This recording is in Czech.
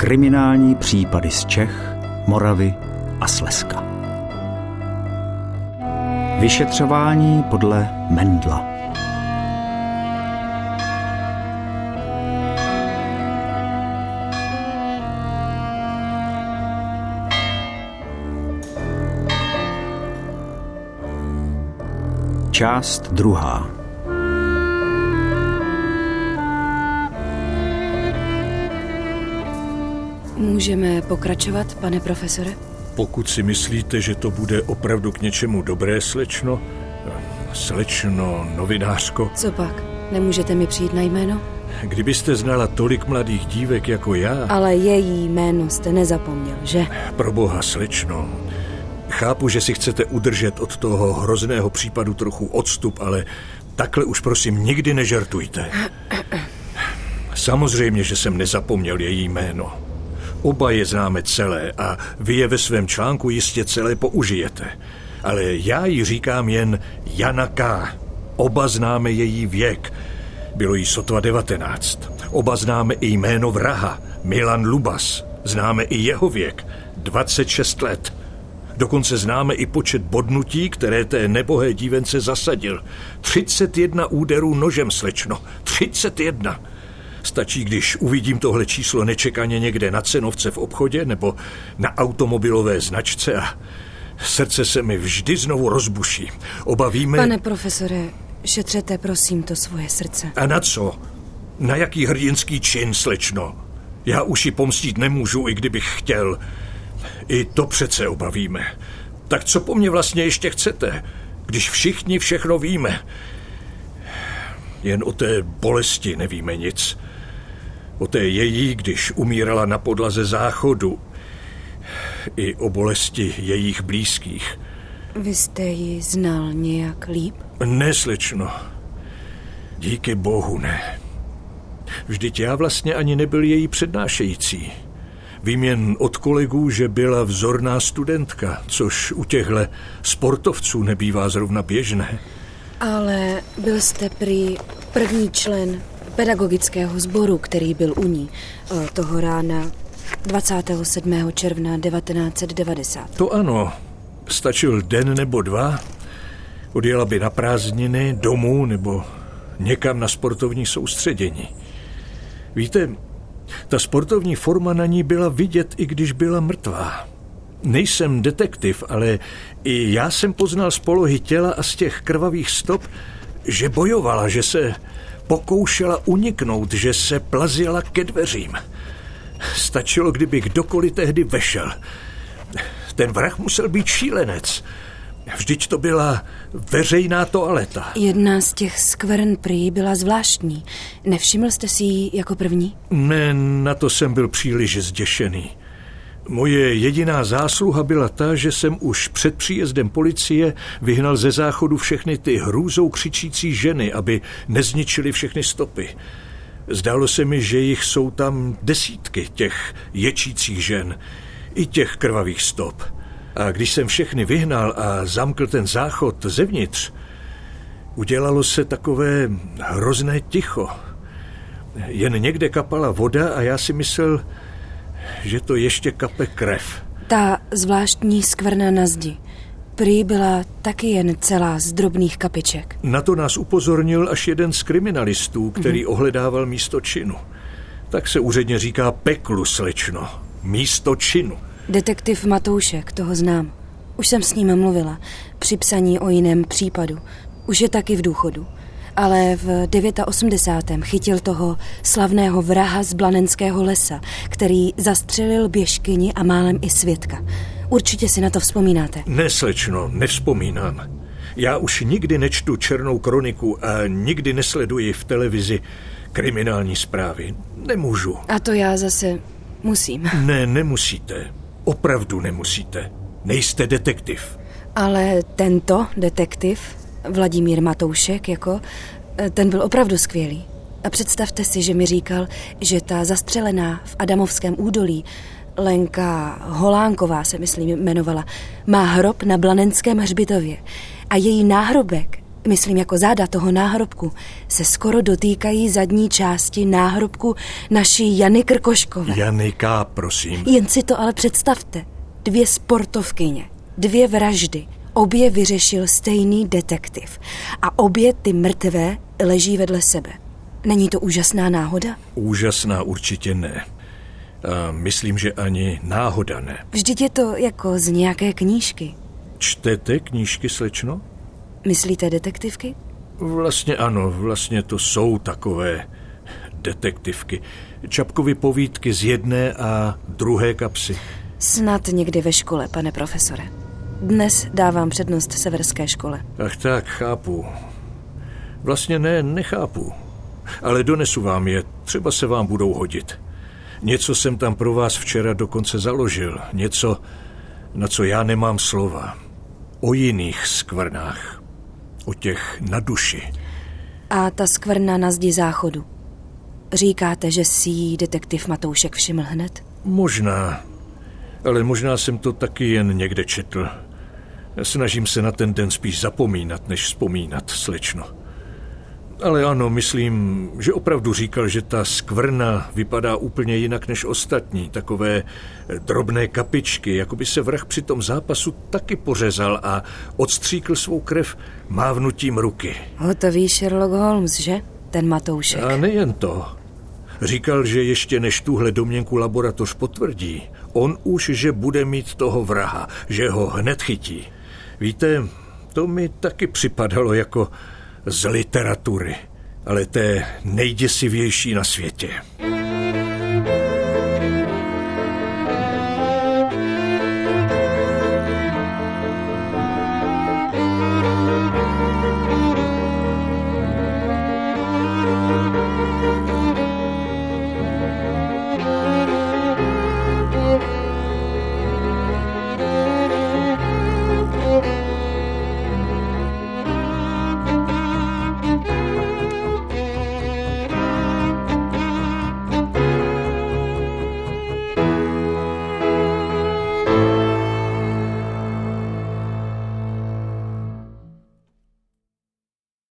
Kriminální případy z Čech, Moravy a Slezska. Vyšetřování podle Mendla. Část druhá. Můžeme pokračovat, pane profesore? Pokud si myslíte, že to bude opravdu k něčemu dobré, slečno novinářko. Co pak? Nemůžete mi přijít na jméno? Kdybyste znala tolik mladých dívek jako já... Ale její jméno jste nezapomněl, že? Proboha, slečno. Chápu, že si chcete udržet od toho hrozného případu trochu odstup, ale takhle už prosím nikdy nežertujte. Samozřejmě, že jsem nezapomněl její jméno. Oba je známe celé a vy je ve svém článku jistě celé použijete. Ale já jí říkám jen Jana K. Oba známe její věk. Bylo jí sotva 19. Oba známe i jméno vraha, Milan Lubas. Známe i jeho věk, 26 let. Dokonce známe i počet bodnutí, které té nebohé dívence zasadil. 31 úderů nožem, slečno. 31. Stačí, když uvidím tohle číslo nečekaně někde na cenovce v obchodě nebo na automobilové značce a srdce se mi vždy znovu rozbuší. Oba víme... Pane profesore, šetřete prosím to svoje srdce. A na co? Na jaký hrdinský čin, slečno? Já už ji pomstít nemůžu, i kdybych chtěl. I to přece oba víme. Tak co po mně vlastně ještě chcete, když všichni všechno víme? Jen o té bolesti nevíme nic. O té její, když umírala na podlaze záchodu. I o bolesti jejich blízkých. Vy jste ji znal nějak líp? Ne, slečno. Díky bohu ne. Vždyť já vlastně ani nebyl její přednášející. Vím jen od kolegů, že byla vzorná studentka, což u těchhle sportovců nebývá zrovna běžné. Ale byl jste prý první člen pedagogického sboru, který byl u ní toho rána 27. června 1990. To ano. Stačil den nebo dva. Odjela by na prázdniny domů nebo někam na sportovní soustředění. Víte, ta sportovní forma na ní byla vidět, i když byla mrtvá. Nejsem detektiv, ale i já jsem poznal z polohy těla a z těch krvavých stop, že bojovala, že se pokoušela uniknout, že se plazila ke dveřím. Stačilo, kdyby kdokoliv tehdy vešel. Ten vrah musel být šílenec. Vždyť to byla veřejná toaleta. Jedna z těch skvrn prý byla zvláštní. Nevšiml jste si ji jako první? Ne, na to jsem byl příliš zděšený. Moje jediná zásluha byla ta, že jsem už před příjezdem policie vyhnal ze záchodu všechny ty hrůzou křičící ženy, aby nezničily všechny stopy. Zdálo se mi, že jich jsou tam desítky, těch ječících žen, i těch krvavých stop. A když jsem všechny vyhnal a zamkl ten záchod zevnitř, udělalo se takové hrozné ticho. Jen někde kapala voda a já si myslel, že to ještě kape krev. Ta zvláštní skvrna na zdi prý byla taky jen celá z drobných kapiček. Na to nás upozornil až jeden z kriminalistů, který ohledával místo činu. Tak se úředně říká peklu, slečno. Místo činu. Detektiv Matoušek, toho znám. Už jsem s ním mluvila při psaní o jiném případu. Už je taky v důchodu. Ale v 89. chytil toho slavného vraha z Blanenského lesa, který zastřelil běžkyni a málem i svědka. Určitě si na to vzpomínáte. Ne, slečno, nevzpomínám. Já už nikdy nečtu černou kroniku a nikdy nesleduji v televizi kriminální zprávy. Nemůžu. A to já zase musím. Ne, nemusíte. Opravdu nemusíte. Nejste detektiv. Ale tento detektiv, Vladimír Matoušek, ten byl opravdu skvělý. A představte si, že mi říkal, že ta zastřelená v Adamovském údolí, Lenka Holánková se myslím jmenovala, má hrob na Blanenském hřbitově. A její náhrobek myslím jako záda toho náhrobku, se skoro dotýkají zadní části náhrobku naší Jany Krkoškové. Jany K., prosím. Jen si to ale představte. 2 sportovkyně, 2 vraždy. Obě vyřešil stejný detektiv. A obě ty mrtvé leží vedle sebe. Není to úžasná náhoda? Úžasná určitě ne. A myslím, že ani náhoda ne. Vždyť je to jako z nějaké knížky. Čtete knížky, slečno? Myslíte detektivky? Vlastně ano, vlastně to jsou takové detektivky. Čapkovy povídky z jedné a druhé kapsy. Snad někdy ve škole, pane profesore. Dnes dávám přednost severské škole. Ach tak, chápu. Vlastně nechápu. Ale donesu vám je, třeba se vám budou hodit. Něco jsem tam pro vás včera dokonce založil. Něco, na co já nemám slova. O jiných skvrnách. O těch na duši. A ta skvrna na zdi záchodu. Říkáte, že si ji detektiv Matoušek všiml hned? Možná. Ale možná jsem to taky jen někde četl. Snažím se na ten den spíš zapomínat, než vzpomínat, slečno. Ale ano, myslím, že opravdu říkal, že ta skvrna vypadá úplně jinak než ostatní. Takové drobné kapičky, jako by se vrah při tom zápasu taky pořezal a odstříkl svou krev mávnutím ruky. Hotový Sherlock Holmes, že? Ten Matoušek. A nejen to. Říkal, že ještě než tuhle domněnku laboratoř potvrdí, on už, že bude mít toho vraha, že ho hned chytí. Víte, to mi taky připadalo jako z literatury, ale té nejděsivější na světě.